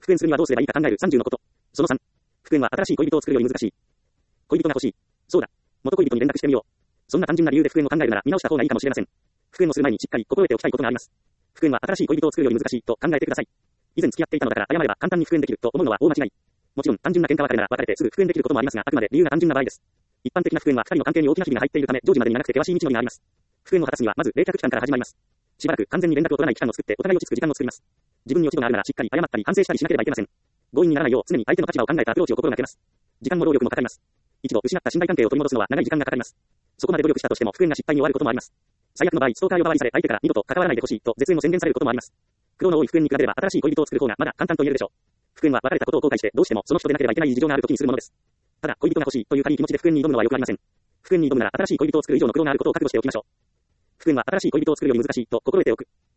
復縁するにはどうすればいいか考える30のこと。その3。復縁は新しい恋人を作るより難しい。恋人が欲しい。そうだ。元恋人に連絡してみよう。そんな単純な理由で復縁を考えるなら見直した方がいいかもしれません。復縁をする前にしっかり心得ておきたいことがあります。復縁は新しい恋人を作るより難しいと考えてください。以前付き合っていたのだから謝れば簡単に復縁できると思うのは大間違い。もちろん単純な喧嘩別れなら別れてすぐ復縁できることもありますが、あくまで理由が単純な場合です。一般的な復縁は2人の関係に大きな日々が入っているため、成就までに長くて険しい道のりがあります。復縁を果たすにはまず冷却期間から始まります。しばらく完全に連絡を取らない期間を作ってお互い落ち着く時間を作ります。自分に落ち度があるならしっかり謝ったり反省したりしなければいけません。強引にならないよう常に相手の立場を考えたアプローチを心がけます。時間も労力もかかります。一度失った信頼関係を取り戻すのは長い時間がかかります。そこまで努力したとしても復縁が失敗に終わることもあります。最悪の場合、ストーカー呼ばわりされ相手から二度と関わらないでほしいと絶縁を宣言されることもあります。苦労の多い復縁に比べれば新しい恋人を作る方がまだ簡単と言えるでしょう。復縁は別れたことを後悔してどうしてもその人でなければいけない事情がある時にするものです。ただ恋人が欲しいという軽い気持ちで復縁に挑むのは良くありません。復縁に挑むなら新しい恋人を作る以上の苦労があることを覚悟しておきましょう。復縁は新しい恋人を作るより難しいと心得ておく。